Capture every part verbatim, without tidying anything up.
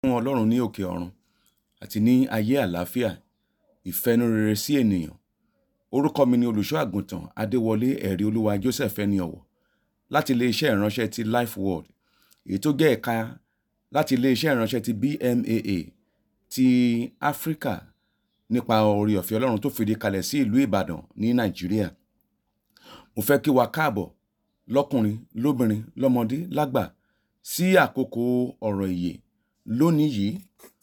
Fún Ọlọ́run ní òkè ọ̀run àti ní ayé àlàáfíà, ìfẹ́nurere sí ènìyàn. Orúkọ mi ni olùṣọ́ àgùntàn Adéwọlé ẹ̀rí olúwa Joseph ẹni ọ̀wọ̀ láti ilé-iṣẹ́ ìránṣẹ́ ti Life Word, èyí tó jẹ́ ẹ̀ka láti ilé-iṣẹ́ ìránṣẹ́ ti B M A A ti Áfíríkà nípa oore ọ̀fẹ́ Ọlọ́run tó fìdí kalẹ̀ sí ìlú Ìbàdàn ní Nàìjíríà. Mo fẹ́ kí wa káàbọ̀ lọ́kùnrin, lóbìnrin, lọ́mọdé, lágbà sí àkókò ọ̀rọ̀ ìyè. Lónìí yìí,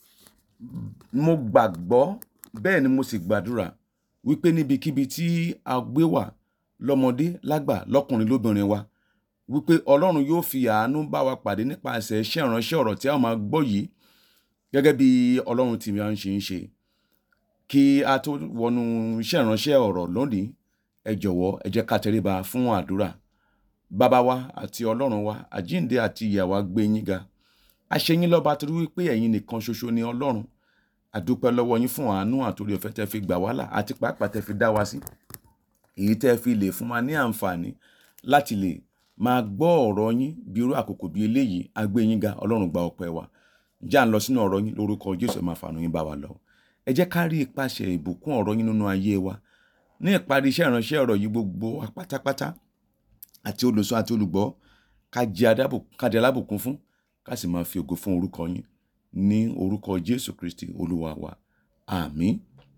mo gbàgbọ́ bẹ́ẹ̀ ni mo sì gbàdúrà wípé níbikíbi tí a gbé wà, lọ́mọdé, lágbà, lọ́kùnrin, lóbìnrin wa, wípé Ọlọ́run yóò fi àánú bá wa pàdé nípasẹ̀ iṣẹ́ ìránṣẹ́ ọ̀rọ̀ tí a máa gbọ́ yìí, gẹ́gẹ́ bí Ọlọ́run tí a ń ṣe ń ṣe. Kí a tó wọnú iṣẹ́ ìránṣẹ́ ọ̀rọ̀ lónìí, ẹ jọ̀wọ́ ẹ jẹ́ ká tẹríba fún àdúrà. Bàbá wa àti Ọlọ́run wa, àjíǹde àti ìyè wa gbé yín ga. A ṣe yín lọ́ba torí wípé ẹ̀yin nìkan ṣoṣo ni Ọlọ́run. A dúpẹ́ lọ́wọ́ yín fún àánú àtòrí ọ̀fẹ́ tẹ́ fi gbà wá là àti pàápàá tẹ́ fi dá wa sí. Èyí tẹ́ fi lè fún wa ní àǹfààní láti lè máa gbọ́ ọ̀rọ̀ yín bí irú àkókò bí eléyìí. A gbé yín ga, Ọlọ́run gba ọpẹ́ wa. Já ń lọ sínú ọ̀rọ̀ yín lórúkọ Jésù, ẹ máa fàánú yín bá wa lọ. Ẹ jẹ́ ká rí ipasẹ̀ ìbùkún ọ̀rọ̀ yín nínú ayé wa. Ní ìparí iṣẹ́ ìránṣẹ́ ọ̀rọ̀ yìí, gbogbo wa pátápátá àti olùsọ àti olùgbọ́, ká jẹ́ alábùkún fún, ká sì máa fi ògo fún orúkọ yín ní orúkọ Jésù Kristi Olúwa wa. Àmín.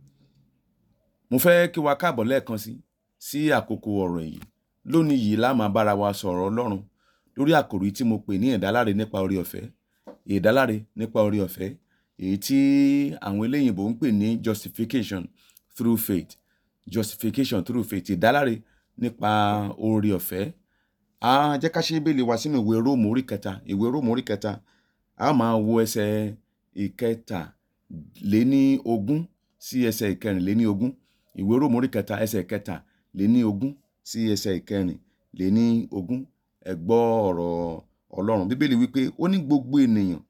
Mo fẹ́ kí wa káàbọ̀ lẹ́ẹ̀kan sí sí àkókò ọ̀rọ̀ yìí. Lónìí yìí la máa bára wa sọ̀rọ̀ Ọlọ́run lórí àkòrí tí mo pè ní ìdáláre nípa oore ọ̀fẹ́. Ìdáláre nípa oore ọ̀fẹ́, èyí tí àwọn eléyìnbó ń pè ní justification through faith. Justification through faith. Ìdáláre nípa oore ọ̀fẹ́. A jẹ́ ká ṣí Bíbélì wa sínú ìwé Róòmù orí kẹta. Ìwé Róòmù orí kẹta. A máa wo ẹsẹ̀ ìkẹtàléní ogún sí ẹsẹ̀ ìkẹrìnléní ogún. Ìwé Róòmù orí kẹta ẹsẹ̀ ìkẹtàléní ogún sí ẹsẹ̀ ìkẹrìnléní ogún. Ẹ gbọ́ ọ̀rọ̀ Ọlọ́run. Bíbélì wípé ó ní gbogbo ènìyàn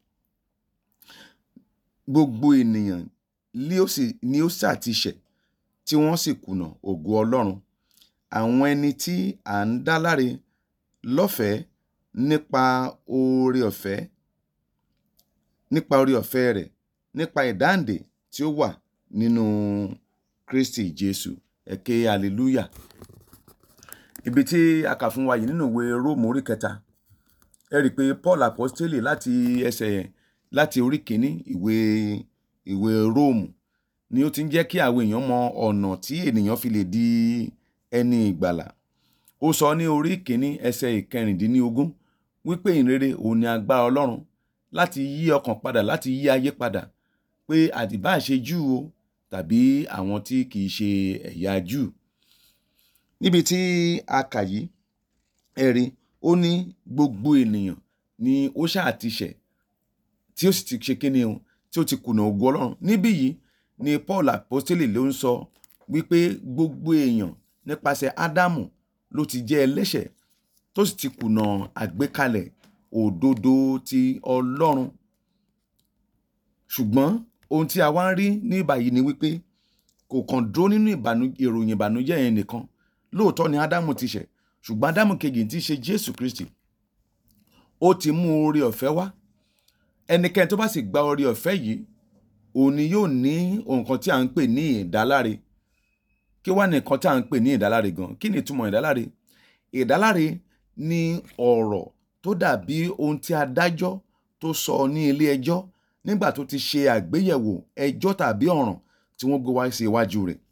gbogbo ènìyàn ni ó sà ti ṣẹ̀ tí wọ́n sì kùnà ògo Ọlọ́run. Àwọn ẹni tí à ń dá láre lọ́fẹ̀ẹ́ nípa oore ọ̀fẹ́ nípa oore ọ̀fẹ́ rẹ̀, nípa ìdáǹdè tí ó wà nínú Kristi Jésù. Ẹ ké hallelujah. Ibi tí a kà fún wa yìí nínú ìwé Róòmù orí kẹta, ẹ rí i pé Paul apostoli láti ẹsẹ̀ láti orí kìíní ìwé ìwé Róòmù ni ó ti ń jẹ́ kí àwọn èèyàn mọ ọ̀nà tí ènìyàn fi lè di ẹni ìgbàlà. Ó sọ ní orí kìíní ẹsẹ̀ ìkẹrìndínlógún wípé ìrere òun ni agbára Ọlọ́run láti yí ọkàn padà, láti yí ayé padà, pé àdìbá ṣe Júù o tàbí àwọn tí kìí ṣe ẹ̀yà Júù. Níbi tí a kà yìí, ẹ rí, ó ní gbogbo ènìyàn ni ó ṣáà ti ṣẹ̀ tí ó sì ti ṣe kíni o, tí ó ti kùnà ògo Ọlọ́run. Níbí yìí ni Paul apostoli ló ń sọ wípé gbogbo èèyàn nípasẹ̀ Ádámù ló ti jẹ́ ẹlẹ́ṣẹ̀ tó sì ti kùnà àgbékalẹ̀ òdodo ti Ọlọ́run. Ṣùgbọ́n ohun tí a wá ń rí ní báyìí ni wípé kò kàn dúró nínú ìròyìn ìbànújẹ́ yẹn nìkan. Lóòótọ́ ni Ádámù ti ṣẹ̀, ṣùgbọ́n Ádámù kejì tí í ṣe Jésù Kristi, ó ti mú oore ọ̀fẹ́ wá. Ẹnikẹ́ni tó bá sì gba oore ọ̀fẹ́ yìí, òun ni yóò ní nǹkan tí à ń pè ní ìdáláre. Kí wá ní nǹkan tí à ń pè ní ìdáláre gan? Kí ni ìtumọ̀ ìdáláre? Ìdáláre ni ọ̀rọ̀ tó dàbí ohun tí adájọ́ tó sọ ní ilé ẹjọ́ nígbà tó ti ṣe àgbéyẹ̀wò ẹjọ́ tàbí ọ̀ràn tí wọ́n gbé wá sí iwájú rẹ̀.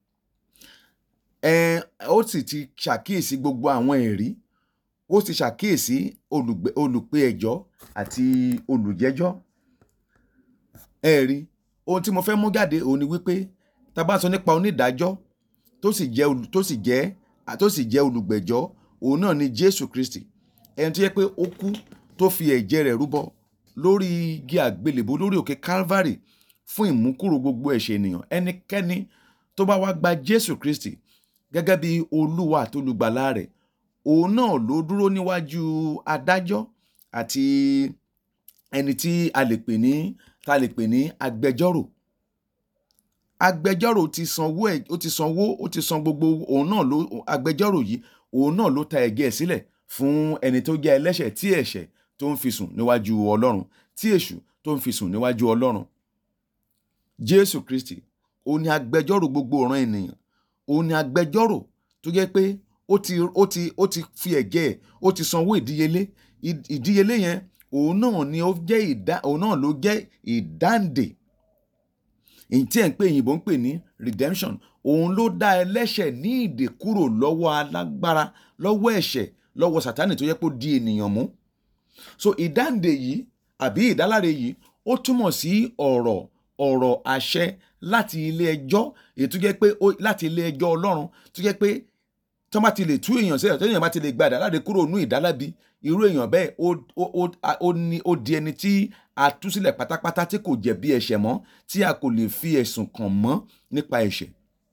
Ẹ ó sì ti ṣàkíyèsí gbogbo àwọn ẹ̀rí, ó ti ṣàkíyèsí olùpẹ̀ ẹjọ́ àti olùjẹ́jọ́. Ẹ rí, ohun tí mo fẹ́ mú jáde òun ni wípé tá a bá sọ nípa onídàájọ́ tó sì jẹ́ tó sì jẹ́ tó sì jẹ́ olùgbẹ̀jọ́, òun náà ni Jésù Kristi. Ẹni tó yẹ pé ó kú tó fi ẹ̀jẹ̀ rẹ̀ rúbọ lórí igi àgbélébó lórí òkè Calvary fún ìmúkúrò gbogbo ẹ̀ṣẹ̀ ènìyàn. Ẹnikẹ́ni tó bá wá gba Jésù Kristi gẹ́gẹ́ bí Olúwa àti olùgbàlà rẹ̀, òun náà ló dúró níwájú adájọ́ àti ẹni tí a lè pè ní tá a lè pè ní agbẹjọ́rò. Agbẹjọ́rò ti sanwó ẹ̀ ó ti sanwó ó ti san gbogbo òun náà ló agbẹjọ́rò yìí òun náà ló ta ẹ̀jẹ̀ sílẹ̀ fún ẹni tó jẹ́ ẹlẹ́ṣẹ̀ tí ẹ̀ṣẹ̀ tó ń fi sùn níwájú Ọlọ́run, tí èṣù tó ń fi sùn níwájú Ọlọ́run. Jésù Kristi òun ni agbẹjọ́rò gbogbo ọ̀ràn ènìyàn, òun ni agbẹjọ́rò tó jẹ́ pé ó ti ó ti ó ti fi ẹ̀jẹ̀ ẹ̀ ó ti sanwó ìdíyelé. Ìdíyelé yẹn òun náà ni ó jẹ́ ìdá òun náà ló jẹ́ ìdáǹdè. Èyí tí ẹ̀ ń pè òyìnbó ń pè ní redemption. Òun ló dá ẹlẹ́ṣẹ̀ ní ìdè kúrò lọ́wọ́ alágbára, lọ́wọ́ ẹ̀ṣẹ̀, lọ́wọ́ Sátánì tó yẹ kó di ènìyàn mú. So ìdáǹdè yìí àbí ìdáláre yìí ó túmọ̀ sí ọ̀rọ̀ ọ̀rọ̀ àṣẹ láti ilé ẹjọ́, èyí tó jẹ́ pé láti ilé ẹjọ́ Ọlọ́run tó jẹ́ pé tí wọ́n bá ti lè tú èèyàn sílẹ̀, tí èèyàn bá ti lè gba ìdáláre kúrò nínú ìdálábi, irú èèyàn bẹ́ẹ̀ ó ó ó ní ó di ẹni tí a tú sílẹ̀ pátápátá, tí kò jẹ̀bi ẹ̀ṣẹ̀ mọ́, tí a kò lè fi ẹ̀sùn kàn mọ́ nípa ẹ̀ṣẹ̀.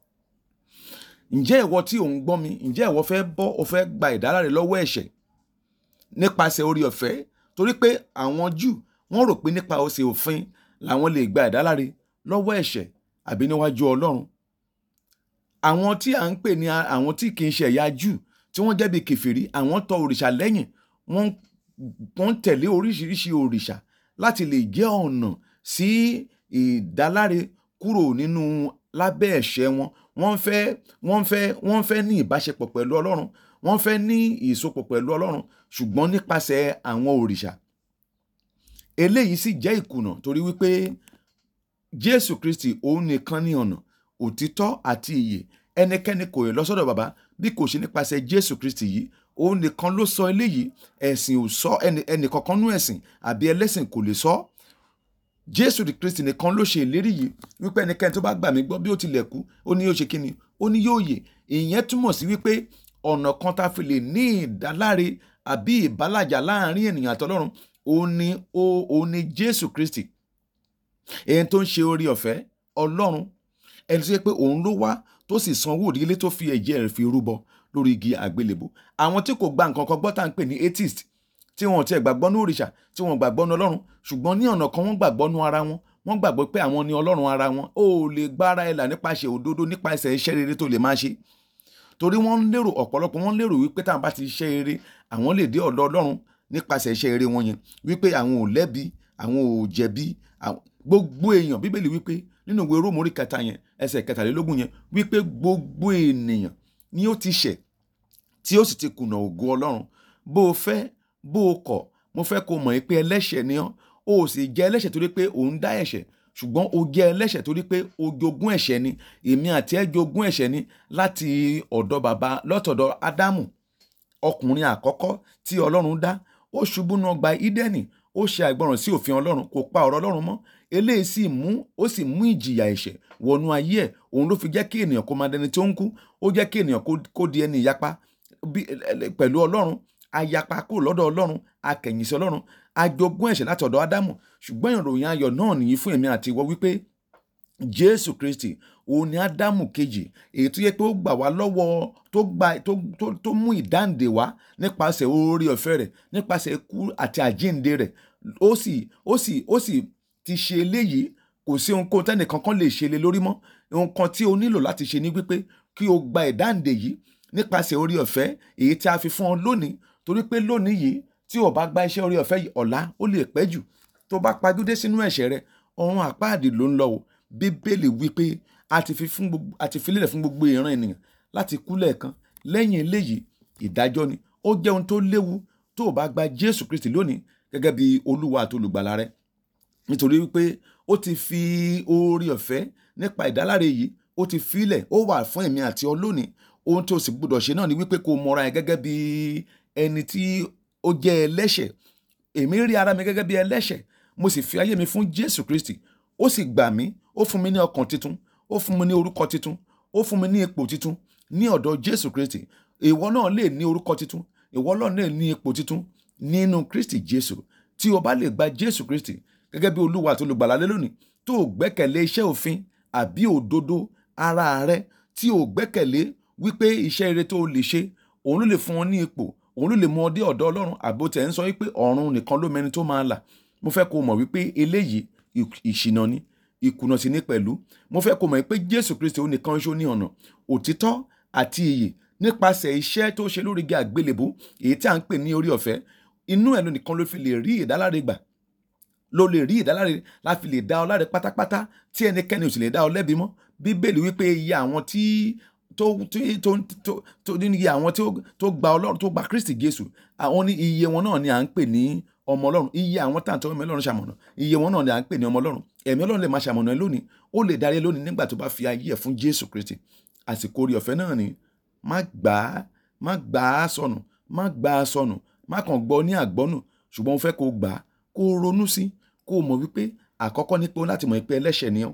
Ǹjẹ́ ìwọ tí ò ń gbọ́ mi, ǹjẹ́ ìwọ fẹ́ bọ́, o fẹ́ gba ìdáláre lọ́wọ́ ẹ̀ṣẹ̀ nípasẹ̀ oore ọ̀fẹ́? Torí pé àwọn Júù wọ́n rò pé nípa ọ̀sẹ̀ òfin làwọn lè gba ìdáláre lọ́wọ́ ẹ̀ṣẹ̀ àbí níwájú Ọlọ́run. Àwọn tí à ń pè ní àwọn tí kì í ṣe ẹ̀yà Júù, tí wọ́n jẹ́ bí kèfèrí, àwọn tọ òrìṣà lẹ́yìn, wọ́n wọ́n tẹ̀lé oríṣiríṣi òrìṣà láti lè jẹ́ ọ̀nà sí ìdáláre kúrò nínú lábẹ́ ẹ̀ṣẹ̀ wọn. Wọ́n fẹ́ wọ́n fẹ́ wọ́n fẹ́ ní ìbáṣepọ̀ pẹ̀lú Ọlọ́run, wọ́n fẹ́ ní ìsopọ̀ pẹ̀lú Ọlọ́run, ṣùgbọ́n nípasẹ̀ àwọn òrìṣà. Eléyìí sì jẹ́ ìkùnà, torí wípé Jésù Kristi òun nìkan ní ọ̀nà, òtítọ́ àti ìyè. Ẹnikẹ́ni kò lè lọ sọ́dọ̀ bàbá bí kò ṣe nípasẹ̀ Jésù Kristi yìí. Òun nìkan ló sọ eléyìí. Ẹ̀sìn ò sọ, ẹni ẹnì kankan nú ẹ̀sìn àbí ẹlẹ́sìn kò lè sọ. Jésù Kristi nìkan ló ṣe ìlérí yìí wípé ẹnikẹ́ni tó bá gbà mí gbọ́ bí ó tilẹ̀ kú, ó ní yóò ṣe kíni, ó ní yóò yè. Ìyẹn túmọ̀ sí wípé ọ̀nà kan tá fi lè ní ìdáláre àbí ìbálàjà láàrin ènìyàn àti Ọlọ́run, òun ni ó òun ni Jésù Kristi. Ẹni tó ń ṣe oore ọ̀fẹ́ Ọlọ́run, ẹni tó yẹ pé òun ló wá tó sì sanwó ìdíyelé, tó fi ẹ̀jẹ̀ rẹ̀ fi rúbọ lórí igi àgbélébùú. Àwọn tí kò gba nǹkan kan gbọ́ tá à ń pè ní atheist, tí wọn ò tiẹ̀ gbàgbọ́ ní òrìṣà, tí wọn ò gbàgbọ́ ní Ọlọ́run, ṣùgbọ́n ní ọ̀nà kan wọ́n gbàgbọ́ ní ara wọn. Wọ́n gbàgbọ́ pé àwọn ni Ọlọ́run ara wọn. Ó lè gbára ẹ̀là nípasẹ̀ òdodo, nípasẹ̀ iṣẹ́ rere tó lè máa ṣe. Torí wọ́n ń lérò, ọ̀pọ̀lọpọ̀ wọ́n ń lérò wípé táwọn bá ti ṣiṣẹ́ rere, àwọn lè dé ọ̀dọ̀ Ọlọ́run nípasẹ̀ iṣẹ́ rere wọn yẹn, wípé àwọn ò lẹ́bi, àwọn ò jẹ̀bi. Gbogbo èèyàn, Bíbélì wípé nínú ìwé Róòmù orí kẹta yẹn, ẹsẹ̀ kẹtàlélógún yẹn, wípé gbogbo ènìyàn ni ó ti ṣẹ̀ tí ó sì ti kùnà ògo Ọlọ́run. Bó o fẹ́, bó o kọ̀, mo fẹ́ kó mọ̀ pé ẹlẹ́ṣẹ̀ ni ọ́. O ò sì jẹ́ ẹlẹ́ṣẹ̀ torí pé ò ń dá ẹ̀ṣẹ̀, ṣùgbọ́n o jẹ́ ẹlẹ́ṣẹ̀ torí pé o jogún ẹ̀ṣẹ̀ ni. Èmi àti ẹ jogún ẹ̀ṣẹ̀ ni láti ọ̀dọ̀ bàbá, látọ̀dọ̀ Ádámù, ọkùnrin àkọ́kọ́ tí Ọlọ́run dá. Ó ṣubú nínú ọgbà Ídẹ́nì, ó ṣe àìgbọràn sí òfin Ọlọ́run, kò pa ọ̀rọ̀ Ọlọ́run mọ́. Eléyìí sì mú ó sì mú ìjìyà ẹ̀ṣẹ̀ wọnú ayé ẹ̀. Òun ló fi jẹ́ kí ènìyàn kó máa dẹni tó ń kú. Ó jẹ́ kí ènìyàn kó di ẹni ìyapa pẹ̀lú Ọlọ́run. Ayapa kúrò lọ́dọ̀ Ọlọ́run, akẹ̀yìn sí Ọlọ́run, ajogún ẹ̀ṣẹ̀ láti ọ̀dọ̀ Ádámù. Ṣùgbọ́n ìròyìn ayọ̀ náà nìyí fún èmi àti ìwọ wípé Jésù Kristi òun ni Ádámù kejì, èyí tó yẹ pé ó gbà wá lọ́wọ́, tó gba tó tó tó mú ìdáǹdè wá nípasẹ̀ oore ọ̀fẹ́ rẹ̀, nípasẹ̀ ikú àti àjíǹde rẹ̀. Ó sì ó sì ó sì ti ṣe eléyìí. Kò sí ohunkóhun tẹ́nì kankan lè ṣe lé lórí mọ́. Ohun kan tí o nílò láti ṣe ni wípé kí o gba ìdáǹdè yìí nípasẹ̀ oore ọ̀fẹ́ èyí tí a fi fún ọ lónìí. Torí pé lónìí yìí tí o bá gba iṣẹ́ oore ọ̀fẹ́ yìí, ọ̀la ó lè pẹ́ jù. Tó bá pajúdé sínú ẹ̀ṣẹ̀ rẹ, ọ̀run àpáàdì ló ń lọ o. Bíbélì wípé a ti fi fún gbogbo a ti fi lélẹ̀ fún gbogbo ìran ènìyàn láti kú lẹ́ẹ̀kan. Lẹ́yìn eléyìí ìdájọ́ ni. Ó jẹ́ ohun tó léwu tó o bá gba Jésù Kristi lónìí gẹ́gẹ́ bí Olúwa àti olùgbàlà rẹ. Nítorí wípé ó ti fi oore ọ̀fẹ́ nípa ìdáláre yìí, ó ti filẹ̀, ó wà fún èmi àti ọ lónìí. Ohun tí o sì gbọdọ̀ ṣe náà ni wípé kó o mọra ẹ gẹ́gẹ́ bí ẹni tí ó jẹ́ ẹlẹ́ṣẹ̀. Èmi rí ara mi gẹ́gẹ́ bí ẹlẹ́ṣẹ̀, mo sì fi ayé mi fún Jésù Kristi. Ó sì gbà mí, ó fún mi ní ọkàn titun, ó fún mi ní orúkọ titun, ó fún mi ní ipò titun ní ọ̀dọ̀ Jésù Kristi. Ìwọ náà lè ní orúkọ titun, ìwọ náà lè ní ipò titun nínú Kristi Jésù. Tí o bá lè gba Jésù Kristi gẹ́gẹ́ bí Olúwa àti olùgbàlà lé lónìí, tó o gbẹ́kẹ̀lé iṣẹ́ òfin àbí òdodo ara rẹ, tí o gbẹ́kẹ̀lé wípé iṣẹ́ rere tó o lè ṣe, òun ló lè fún ọ ní ipò, òun ló lè mú ọ dé ọ̀dọ̀ Ọlọ́run, àbò tẹ̀ ń sọ wípé ọ̀run nìkan ló mẹni tó máa là. Mo fẹ́ kó o mọ̀ wípé eléyìí ìṣìnà ni, ìkùnà sì ní pẹ̀lú. Mo fẹ́ kó o mọ̀ wípé Jésù Kristi òun nìkan ṣó ní ọ̀nà, òtítọ́ àti ìyè nípasẹ̀ iṣẹ́ tó ṣe lórí igi àgbélébùú, èyí tí à ń pè ní oore ọ̀fẹ́. Inú ẹ̀ ló nìkan ló fi lè rí ìdáláre gbà. ló lè rí ìdáláre láfi lè dá ọ láre pátápátá tí ẹnikẹ́ni ò sì lè dá ọ lẹ́bi mọ́. Bíbélì wípé iye àwọn tí tó tó tó tó ní iye àwọn tó gba Ọlọ́run tó gba Kristi Jésù, àwọn ní iye wọn náà ni à ń pè ní ọmọ Ọlọ́run. Iye àwọn tá à ń tọ́ ọmọ Ọlọ́run ṣamọ̀nà, iye wọn náà ni à ń pè ní ọmọ Ọlọ́run. Ẹ̀mí Ọlọ́run lè máa ṣamọ̀nà ẹ lónìí, ó lè darí ẹ lónìí nígbà tó bá fi ayé ẹ̀ fún Jésù Kristi. Àsìkò oore ọ̀fẹ́ náà ni, má gbà á má gbà á sọnù má gbà á sọnù má kàn gbọ́ ní àgbọ́nù, ṣùgbọ́n mo fẹ́ kó gbà á, kó ronú sí, kó mọ̀ wípé àkọ́kọ́ ní pé ó láti mọ̀ pé ẹlẹ́ṣẹ̀ ni ọ́,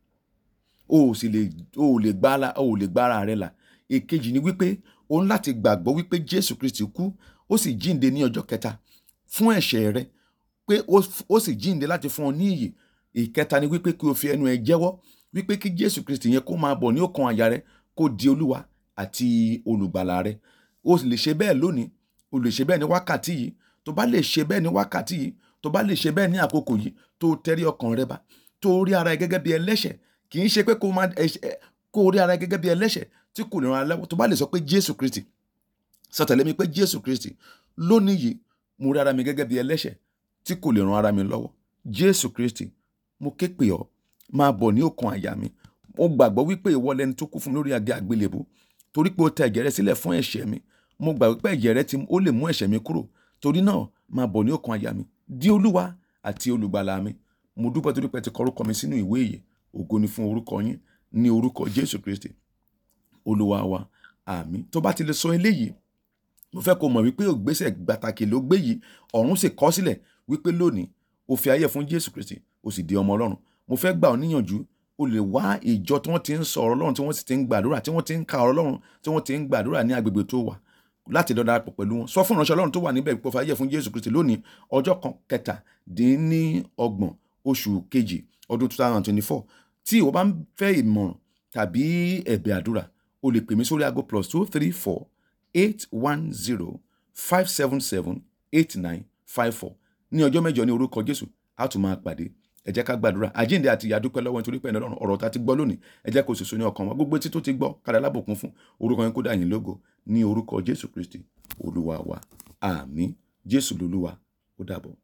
o ò sì lè o ò lè gbára o ò lè gbára rẹ là. Èkejì ni wípé o ní láti gbàgbọ́ wípé Jésù Kristi kú ó sì jíǹde ní ọjọ́ kẹta fún ẹ̀ṣẹ̀ rẹ, pé ó sì jíǹde láti fún ọ ní ìyè. Ìkẹta ni wípé kí o fi ẹnu ẹ jẹ́wọ́ wípé kí Jésù Kristi yẹn kó máa bọ̀ ní ọkàn àyà rẹ, kó di Olúwa àti olùgbàlà rẹ. O sì lè ṣe bẹ́ẹ̀ lónìí, o lè ṣe bẹ́ẹ̀ ní wákàtí yìí. Tó bá lè ṣe bẹ́ẹ̀ ní wákàtí yìí, tó bá lè ṣe bẹ́ẹ̀ ní àkókò yìí, tó tẹrí ọkàn rẹ bá, tó rí ara ẹ gẹ́gẹ́ bí ẹlẹ́ṣẹ̀, kì í ṣe pé kó máa kó rí ara ẹ gẹ́gẹ́ bí ẹlẹ́ṣẹ̀ tí kò lè ran ara lọ́wọ́. Tó bá lè sọ pé Jésù Kristi, sọ tẹ̀lé mi pé Jésù Kristi, lónìí yìí mo rí ara mi gẹ́gẹ́ bí ẹlẹ́ṣẹ̀ tí kò lè ran ara mi lọ́wọ́. Jésù Kristi, mo ké pè ọ́, máa bọ̀ ní ọkàn àyà mi. Mo gbàgbọ́ wípé ìwọ lẹni tó kú fún mi lórí agi àgbélébùú, torí pé o tẹ ẹ̀jẹ̀ rẹ sílẹ̀ fún ẹ̀ṣẹ̀ mi. Mo gbà wípé ẹ̀jẹ̀ rẹ tí ó lè mú ẹ̀ṣẹ̀ mi kúrò. Torí náà máa bọ̀ ní ọkàn àyà mi, di Olúwa àti olùgbàlà mi. Mo dúpẹ́ torí pé ẹ ti kọ orúkọ mi sínú ìwé ìyè. Ògo ni fún orúkọ yín ní orúkọ Jésù Kristi Olúwa wa. Àmín. Tó bá ti lè sọ eléyìí, mo fẹ́ kó mọ̀ wípé ìgbésẹ̀ pàtàkì ló gbé yìí. Ọ̀run sì kọ sílẹ̀ wípé lónìí o fi ayé fún Jésù Kristi, o sì di ọmọ Ọlọ́run. Mo fẹ́ gbà ọ́ níyànjú, o lè wá ìjọ tí wọ́n ti ń sọ ọ̀rọ̀ Ọlọ́run, tí wọ́n sì ti ń gbàdúrà, tí wọ́n ti ń ka ọ̀rọ̀ Ọlọ́run, tí wọ́n ti ń gbàdúrà ní agbègbè tó wà, láti lọ darapọ̀ pẹ̀lú wọn. Sọ fún ìránṣẹ́ Ọlọ́run tó wà níbẹ̀ pé o fi ayé fún Jésù Kristi lónìí, ọjọ́ kan kẹtàdínlọ́gbọ̀n oṣù kejì ọdún two thousand twenty-four. Tí o bá ń fẹ́ ìmọ̀ràn tàbí ẹ̀bẹ̀ àdúrà, o lè pè mí sórí aago plus two three four eight one zero five seven seven eight nine five four. Ní ọjọ́ mẹ́jọ ní orúkọ Jésù, a tún máa pàdé. Ẹ jẹ́ ká gbàdúrà. Àjíǹde àti ìyà dúpẹ́ lọ́wọ́ nítorí pé ẹni Ọlọ́run ọ̀rọ̀ tá ti gbọ́ lónìí, ẹ jẹ́ kó ṣoṣo ní ọkàn wa. Gbogbo etí tó ti gbọ́ kára lábùkún fún orúkọ yín kó dà yín lógo ní orúkọ Jésù Kristi Olúwa wa. Àmín. Jésù lolúwa. Ó dàbọ̀.